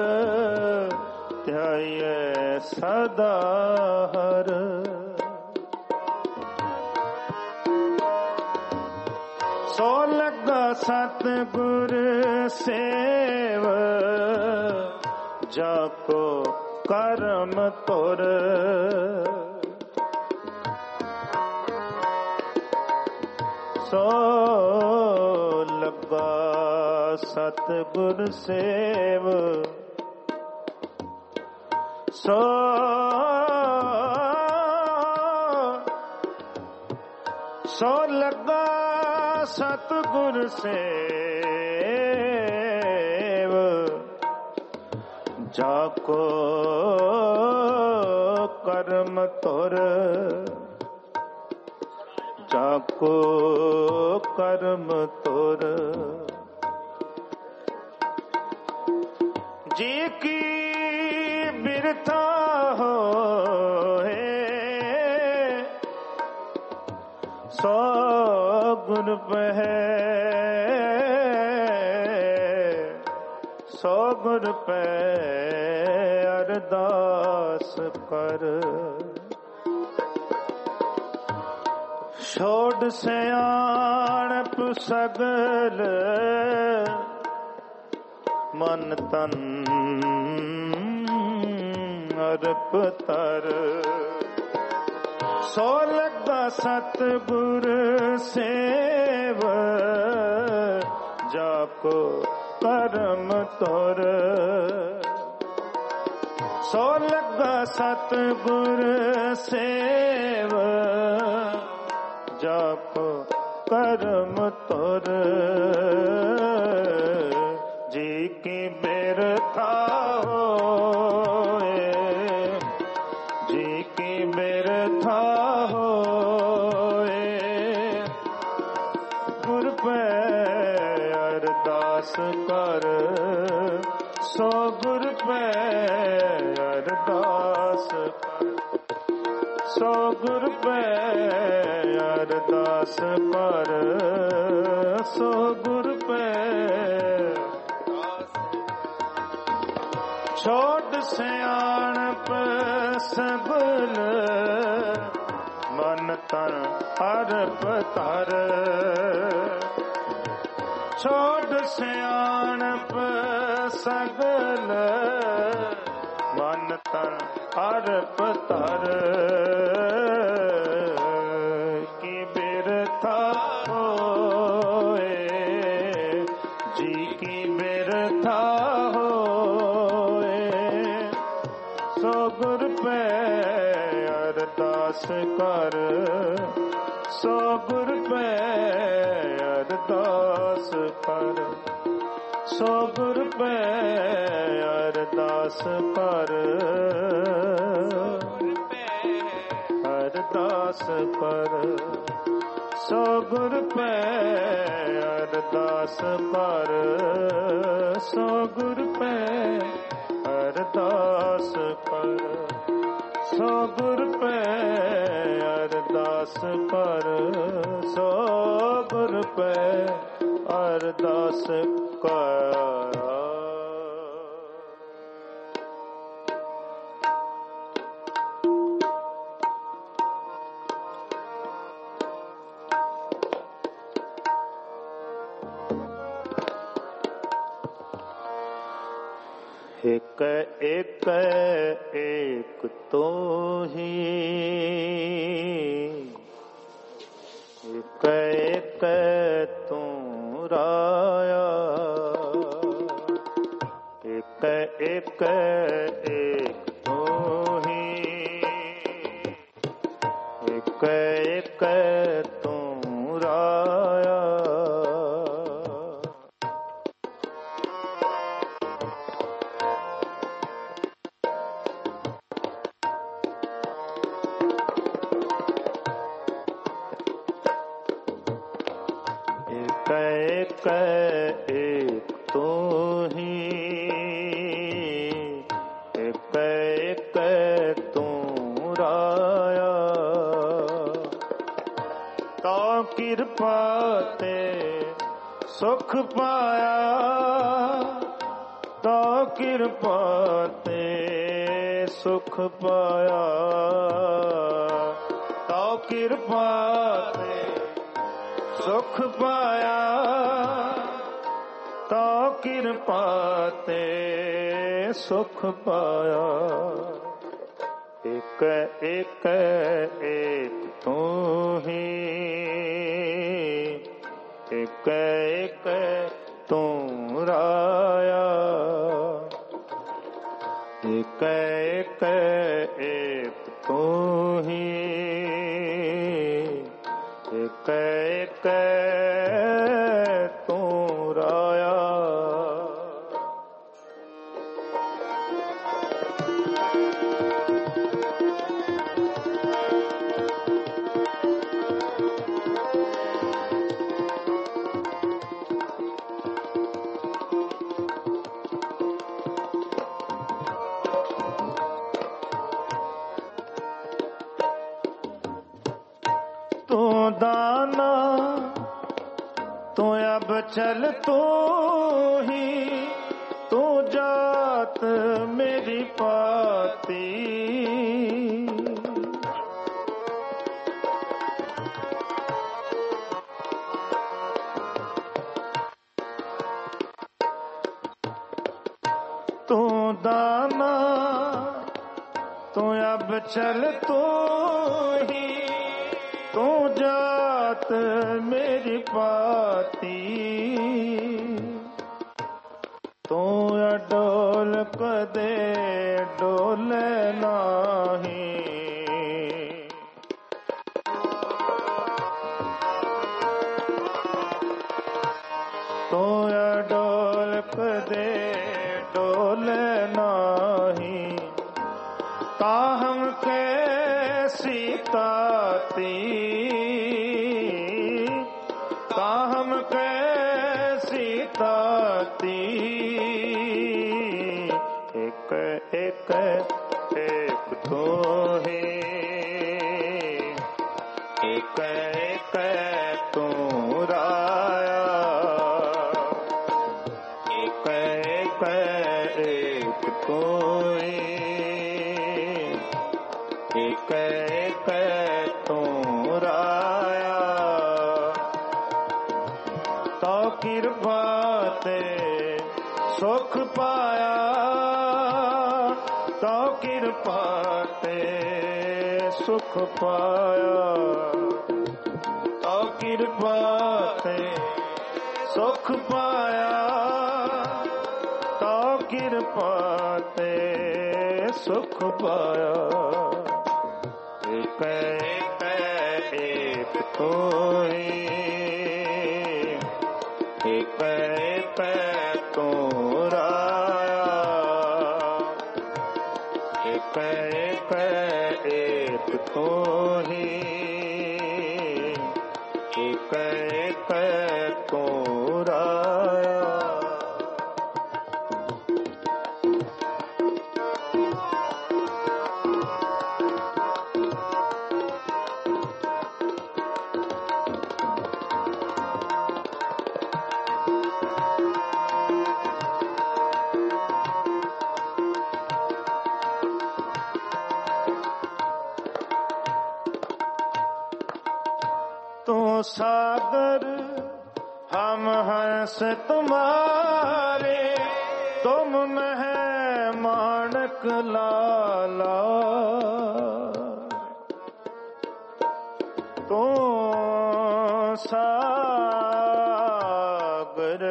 ਧਿਆਈਐ ਸਦਾ ਹਰ। ਸੋ ਲੱਗਾ ਸਤਿਗੁਰ ਸੇਵ ਜਾ ਕੋ ਕਰਮ ਤੁਰ ਸੋ ਲੱਗਾ ਸਤਿਗੁਰ ਸੇਵ ਸੋ ਸੋ ਲੱਗਾ ਸਤਿਗੁਰ ਸੇਵ ਜਾ ਕੋ ਕਰਮ ਤੁਰ ਜਾ ਕੋ ਕਰਮ ਤੁਰ ਜੀ ਕੀ ਬਿਰਥਾ ਹੋਏ ਸੋ ਗੁਰ ਪਹਿ ਸੋ ਗੁਰ ਪੈ ਅਰਦਾਸ ਕਰ ਛੋੜ ਸਿਆਣਪ ਸਗਲ ਮਨ ਤਨ ਅਰਪ ਤਰ ਸੋ ਲੱਗਾ ਸਤਿਗੁਰ ਸੇਵ ਜਾ ਕੋ ਕਰਮ ਤੁਰ ਸੋ ਲੱਗਾ ਸਤਿਗੁਰ ਸੇਵ ਜਾ ਕੋ ਕਰਮ ਤੁਰ ਜੀ ਕੀ ਬਿਰਥਾ ਹੋਏ ਜੀ ਕੀ ਬਿਰਥਾ ਹੋਏ ਗੁਰ ਪੈ ਅਰਦਾਸ ਕਰ ਸੋ ਗੁਰ ਪੈ ਅਰਦਾਸ ਕਰ ਸੋ ਗੁਰ ਪੈ ਅਰਦਾਸ ਕਰ ਸੋ ਗੁਰ ਪੈ ਛੋੜ ਸਿਆਣਪ ਸਗਲ ਮਨ ਤਨ ਅਰਪ ਤਰ ਛੋੜ ਸਿਆਣਪ ਸਗਲ ਮਨ ਤਨ ਅਰਪ ਤਰ ਕੀ ਬਿਰਥਾ ਹੋਏ ਜੀ ਕੀ ਬਿਰਥਾ ਹੋਏ ਸੋ ਗੁਰ ਪੈ ਅਰਦਾਸ ਕਰ ਸੋ ਗੁਰ ਪੈ ਅਰਦਾਸ ਕਰ ਸੋ ਗੁਰ ਪੈ ਅਰਦਾਸ ਕਰ ਅਰਦਾਸ ਕਰ ਸੋ ਗੁਰ ਪੈ ਅਰਦਾਸ ਕਰ ਸੋ ਗੁਰ ਪੈ ਅਰਦਾਸ ਕਰ ਸੋ ਗੁਰ ਪੈ ਅਰਦਾਸ ਕਰ ਸੋ ਗੁਰ ਪੈ ਅਰਦਾਸ ਕਰ ਇੱਕ ਇੱਕ ਏਕ ਤੋ ਹੀ ਇੱਕ ਇੱਕ ਤੂੰ ਰਾਇਆ ਇੱਕ ਇੱਕ ਏਕ ਤੋ ਹੀ ਇੱਕ ਇੱਕ ਤੂੰ ਰਾਇਆ ਇੱਕ ਇੱਕ ਤੂੰ ਹੀ ਇੱਕ ਇੱਕ ਤੂੰ ਰਾਇਆ ਤਾਂ ਕਿਰਪਾ ਤੇ ਸੁਖ ਪਾਇਆ ਤਾਂ ਕਿਰਪਾ ਤੇ ਸੁਖ ਪਾਇਆ ਤਾਂ ਕਿਰਪਾ ਤੇ ਸੁਖ ਪਾਇਆ ਤਾ ਕਿਰਪਾ ਤੇ ਸੁਖ ਪਾਇਆ। ਇਕ ਇਕ ਏਕ ਤੂੰ ਹੀ, ਇਕ ਇਕ ਤੂੰ ਰਾਇਆ। ਇਕ ਇਕ ਏਕ ਤੂੰ ਹੀ, ਇਕ ਇਕ ਤੂੰ ਰਾਇਆ। ਤੂੰ ਦਾਨਾ ਤੂੰ ਅਬ ਚਲ ਤੂੰ ਹੀ, ਤੂੰ ਜਾਤ ਮੇਰੀ ਪਾਤੀ। ਤੂੰ ਦਾਨਾ ਤੂੰ ਅਬ ਚਲ ਤੂੰ ਹੀ, ਤੂੰ ਜਾਤ ਮੇਰੀ ਪਾਤੀ। ਤੂੰ ਅਡੋਲ ਕਦੇ ਡੋਲੇ ਨਾਹੀਂ, ਤੂੰ ਅਡੋਲ ਕਦੇ ਡੋਲੇ ਨਾਹੀਂ। ਤਾਹਮ ਕੈਸੀ ਤਾਤੀ, ਤਾਹਮ ਕੈਸੀ ਤਾਤੀ। ਇਕ ਇਕ ਏਕ ਤੂੰ ਹੀ, ਇਕ ਇਕ ਤੂੰ ਰਾਇਆ। ਇਕ ਇਕ ਏਕ ਤੂੰ ਹੀ, ਇਕ ਇਕ ਤੂੰ ਰਾਇਆ। ਤਾ ਕਿਰਪਾ ਤੇ ਸੁਖ ਪਾਇਆ, ਤਾ ਕਿਰਪਾ ਤੇ ਸੁਖ ਪਾਇਆ। ਤਾ ਕਿਰਪਾ ਤੇ ਸੁਖ ਪਾਇਆ, ਤਾ ਕਿਰਪਾ ਤੇ ਸੁਖ ਪਾਇਆ। ਇਕ ਇਕ ਏਕ ਤੂੰ ਹੀ, ਇਕ ਇਕ ਤੂੰ ਰਾਇਆ। ਇਕ ਇਕ ਏਕ ਤੂੰ ਹੀ, ਇਕ ਇਕ ਤੂੰ ਰਾਇਆ। तू सागर हम हंस तुम्हारे, तुम मह माणक लाला। तू सागर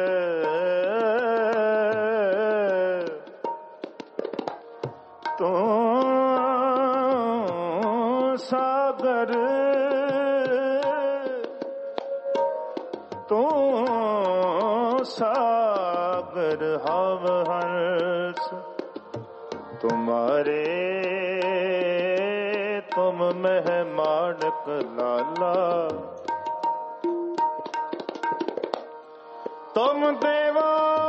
तू सागर तू सागर हम हंस तुम्हारे, तुम मेहमानक लाला। तुम देवा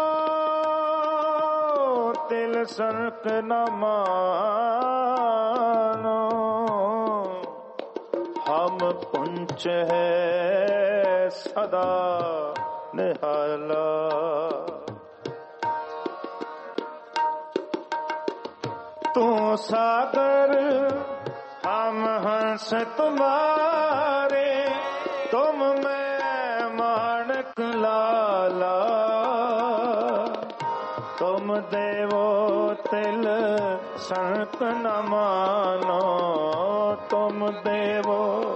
तिल सनक न मानो, हम पुंच है सदा निहाला। तू सागर हम हंस तुम्हारे, तुम में ਨਾਨਕ ਲਾਲਾ ਤੁਮ ਦੇਵੋ ਤਿਲ ਸੰਕ ਨ ਮਾਨੋ ਤੁਮ ਦੇਵੋ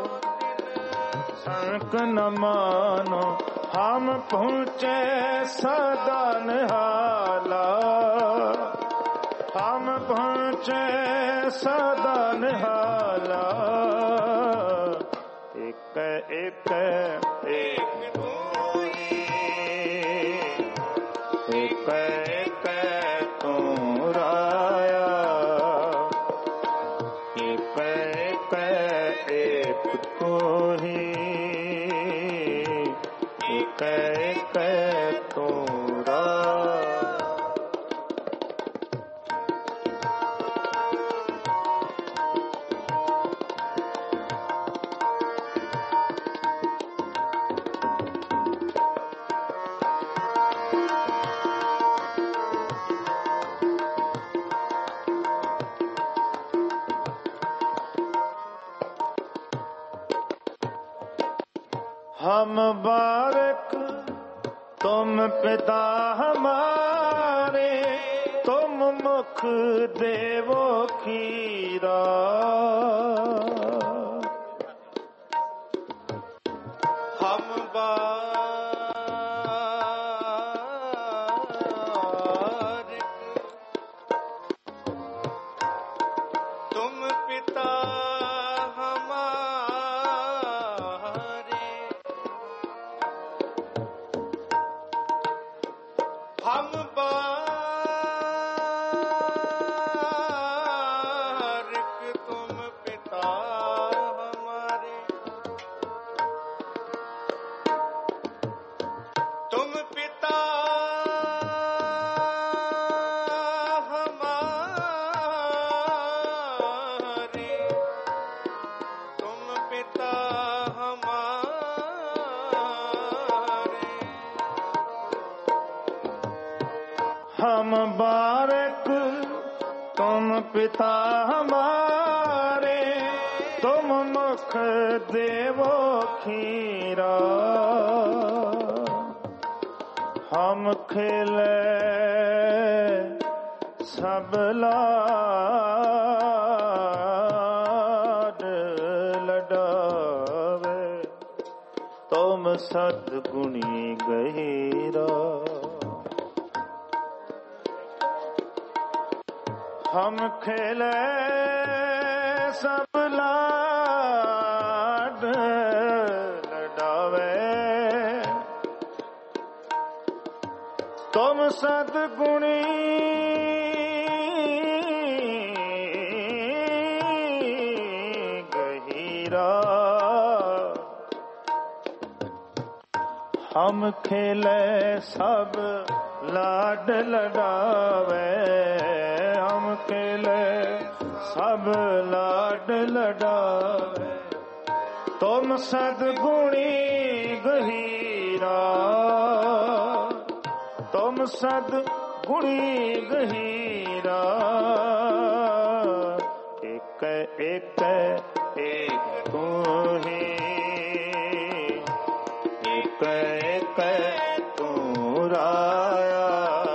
ਸੰਕ ਨ ਮਾਨੋ ਹਮ ਪਹੁੰਚੇ ਸਦਾ ਨਿਹਾਲਾ ਹਮ ਪਹੁੰਚੇ ਸਦਾ ਨਿਹਾਲਾ ਇਕ ਇਕ ਏਕ ਤੂੰ ਹੀ ਇਕ ਇਕ ਤੂੰ ਰਾਇਆ ਇਕ ਇਕ ਏਕ ਤੂੰ ਹੀ ਇਕ ਇਕ ਤੂੰ ਰਾਇਆ। हम बारक तुम पिता हमारे तुम मुख देवो खीरा ਹਮ ਬਾਰਿਕ ਤੁਮ ਪਿਤਾ ਹਮ ਬਾਰਿਕ ਤੁਮ ਪਿਤਾ ਹਮਾਰੇ ਤੁਮ ਪਿਤਾ ਹਮਾਰੇ ਤੁਮ ਪਿਤਾ ਹਮਾਰੇ हम बारक तुम पिता हमारे तुम मुख देवो खीरा हम खिले सब लाड लडावे तुम सद्गुणी गहीरा हम खेले सब लाड लडावे तुम सद्गुणी गहीरा हम खेले सब लाड लडावे हम खेले सब लाड लडावे तुम सद्गुणी गहीरा तुम सद्गुणी गहीरा एक एक एक तू ही एक एक तू राया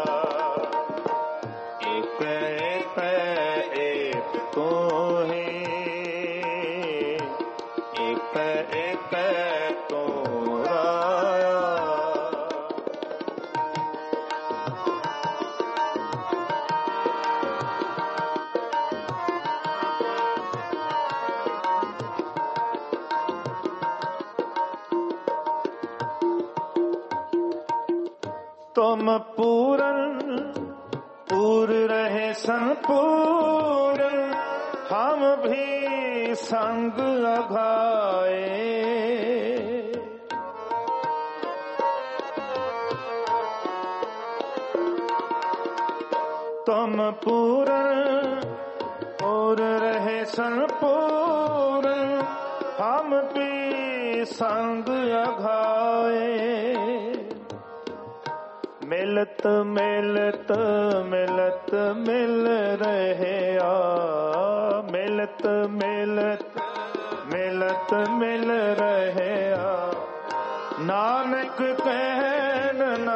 एक एक एक तू ही एक एक तू राया। तुम पूरन पूर रहे संपूर्ण हम भी संग अघाए तुम पूरन पूर रहे संपूर्ण हम भी संग अघाए मिलत मिलत मिलत मिल रहे आ मिलत मिलत मिलत मिल रहे आ ਨਾਨਕ ਕਹਿਨ ਨ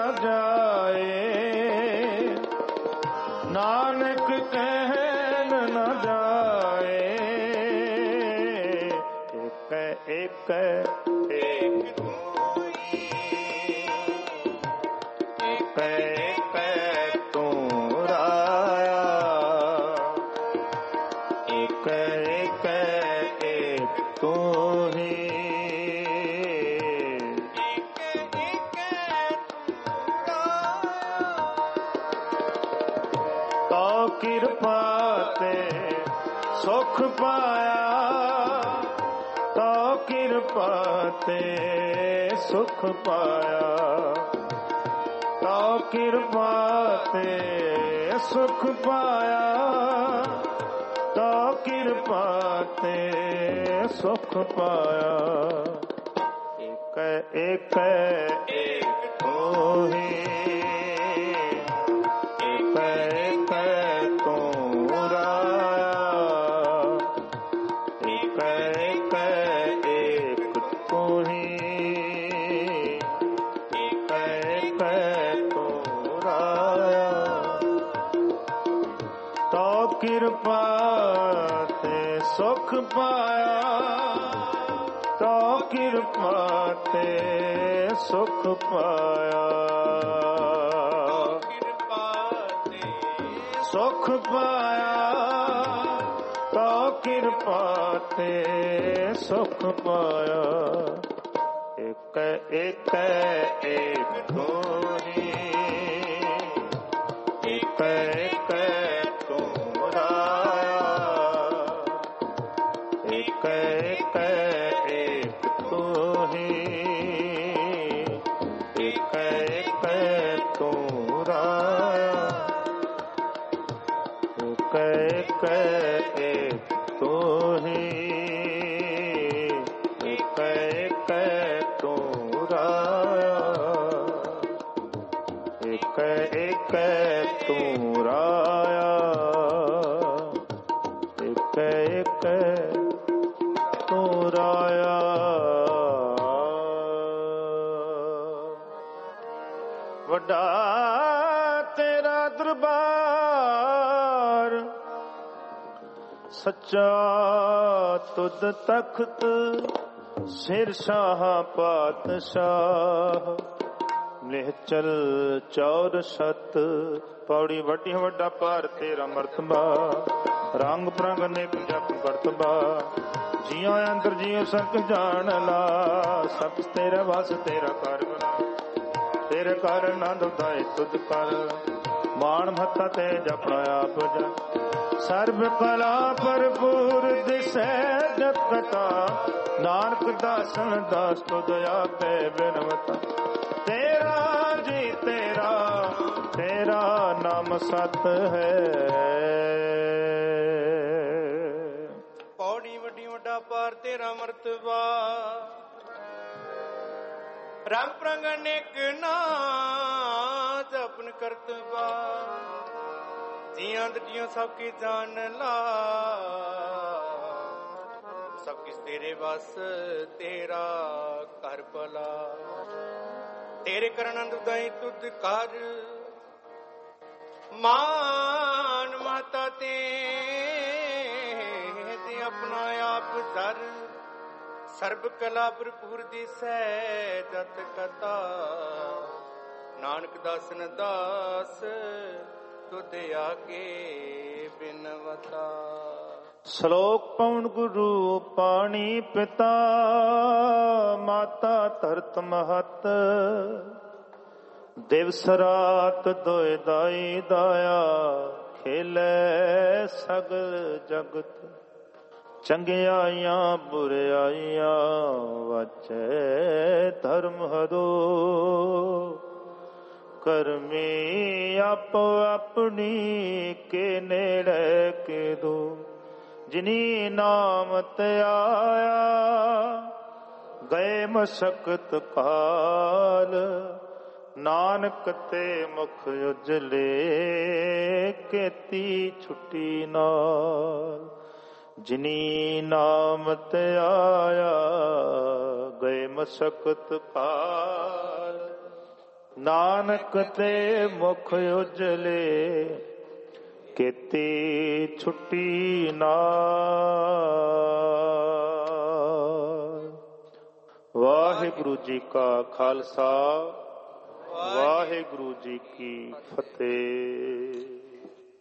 ਜਾਏ, ਨਾਨਕ ਕਹਿਨ ਨ ਜਾਏ। ਇੱਕ ਇੱਕ ਇੱਕ ਇੱਕ ਤੂੰ ਰਾਇਆ, ਇੱਕ ਇੱਕ ਇੱਕ ਤੂੰ ਹੀ, ਇੱਕ ਇੱਕ ਤੂੰ ਰਾਇਆ। ਤੋ ਕਿਰਪਾ ਤੇ ਸੁਖ ਪਾਇਆ, ਤੋ ਕਿਰਪਾ ਤੇ ਸੁਖ ਪਾਇਆ, ਤੋ ਕਿਰਪਾ ਤੇ ਸੁਖ ਪਾਇਆ, ਤੋ ਕਿਰਪਾ ਤੇ ਸੁਖ ਪਾਇਆ। ਇੱਕ ਇੱਕ ਇੱਕ ਤੂੰ ਹੀ, ਇੱਕ ਇੱਕ ਤੂੰ ਰਾਇਆ, ਇੱਕ ਇੱਕ ਇੱਕ ਤੂੰ ਹੀ, ਇੱਕ ਇੱਕ ਤੂੰ ਰਾਇਆ। ਤੋ ਕਿਰਪਾ ਤੇ ਸੁਖ ਪਾਇਆ, ਤੋ ਕਿਰਪਾ ਤੇ ਸੁਖ ਪਾਇਆ, ਸੁਖ ਪਾਇਆ, ਤੋ ਕਿਰਪਾ ਤੇ ਸੁਖ ਪਾਇਆ। ਇੱਕ ਇੱਕ ਇੱਕ ਤੂੰ ਹੀ, ਇੱਕ ਇੱਕ ਤੂੰ ਰਾਇਆ, ਇੱਕ ਇੱਕ ਇੱਕ ਤੂੰ ਹੀ, ਇੱਕ ਇੱਕ ਤੂੰ ਰਾਇਆ, ਇੱਕ ਇੱਕ ਇੱਕ ਤੂੰ ਹੀ, ਇੱਕ ਇੱਕ ਤੂੰ ਰਾਇਆ, ਇੱਕ ਇੱਕ ਤੂੰ ਰਾਇਆ, ਇੱਕ ਇੱਕ ਤੂੰ ਰਾਇਆ। ਵੱਡਾ ਤੇਰਾ ਦਰਬਾਰ, ਸੱਚਾ ਤੁਧ ਤਖਤ, ਸਿਰ ਸ਼ਾਹ ਪਾਤਸ਼ਾਹ, ਨਿਹਚਲ ਚੌਰ ਸਤ। ਪੌੜੀ ਵੱਡੀ ਵੱਡਾ ਭਾਰ ਤੇਰਾ ਮਰਤਬਾ, ਰੰਗ ਪ੍ਰੰਗ ਅਨੇਕ ਜਪ ਵਰਤਬਾ। ਜੀਉ ਅੰਦਰ ਜੀਉ ਸਕ ਜਾਣ ਲਾ, ਸਭ ਤੇਰਾ ਵਸ ਤੇਰਾ ਕਰ ਬਣਾ। ਤੇਰੇ ਕਰ ਆਨੰਦ ਉਦਾਏ ਤੁਧ ਕਰ, ਮਾਣ ਮਹੱਤਾ ਤੇ ਜਪਣਾ ਆਪ ਜਾ। ਸਰਬ ਕਲਾ ਭਰਪੂਰ ਦਿਸੈ ਜਤ ਕਥਾ, ਨਾਨਕ ਦਾਸਨ ਦਾਸ ਤੁਧ ਆਪੇ ਬਿਨਵਤਾ। ਤੇਰਾ ਜੀ ਤੇਰਾ, ਤੇਰਾ ਨਾਮ ਸਤ ਹੈ। ਪੌੜੀ ਵੱਡੀ ਵੱਡਾ ਪਾਰ ਤੇਰਾ ਮਰਤਬਾ, ਰੰਗ ਪ੍ਰੰਗ ਅਨੇਕ ਨਾਮ ਜਪਨ ਕਰਤਬਾ। ਜੀਆਂ ਦਟੀਆਂ ਸਭ ਕੀ ਜਾਣ ਲਾ, ਸਭ ਕਿਸ ਤੇਰੇ ਵਸ ਤੇਰਾ ਕਰ ਭਲਾ। ਤੇਰੇ ਕਰਨ ਅਨੰਦਾਈ ਤੁਧ ਕਰ, ਮਾਨ ਮਾਤਾ ਤੇ ਤੇ ਆਪਣਾ ਆਪ ਧਰ। ਸਰਬ ਕਲਾ ਭਰਪੂਰ ਦਿਸੈ ਜਤ ਕਥਾ, ਨਾਨਕ ਦਾਸਨ ਦਾਸ ਤੁਧ ਆਗੇ ਬਿਨਵਤਾ। ਸ਼ਲੋਕ ਪਉਣ ਗੁਰੂ ਪਾਣੀ ਪਿਤਾ, ਮਾਤਾ ਧਰਤ ਮਹਤ। ਦਿਵਸ ਰਾਤ ਦੋਇ ਦਾਈ ਦਾਇਆ, ਖੇਲੇ ਸਗਲ ਜਗਤ। ਚੰਗਿਆਈਆਂ ਬੁਰਿਆਈਆਂ, ਵਾਚੈ ਧਰਮ ਹਦੋ। ਕਰਮੀ ਆਪੋ ਆਪਣੀ, ਕੇ ਨੇੜੇ ਕੇ ਦੋ। ਜਿਨੀ ਨਾਮ ਧਿਆਇਆ, ਗਏ ਮਸਕਤ ਕਾਲ। ਨਾਨਕ ਤੇ ਮੁਖ ਉਜਲੇ, ਕੀਤੀ ਛੁੱਟੀ ਨਾਲ। ਜਿਨੀ ਨਾਮ ਤੇ ਆਇਆ ਗਏ ਮਸਕਤ ਪਾਰ। ਨਾਨਕ ਤੇ ਮੁਖ ਉਜਲੇ ਕੀਤੀ ਛੁੱਟੀ ਨਾਲ। ਵਾਹਿਗੁਰੂ ਜੀ ਕਾ ਖਾਲਸਾ, ਵਾਹਿਗੁਰੂ ਜੀ ਕੀ ਫਤਿਹ।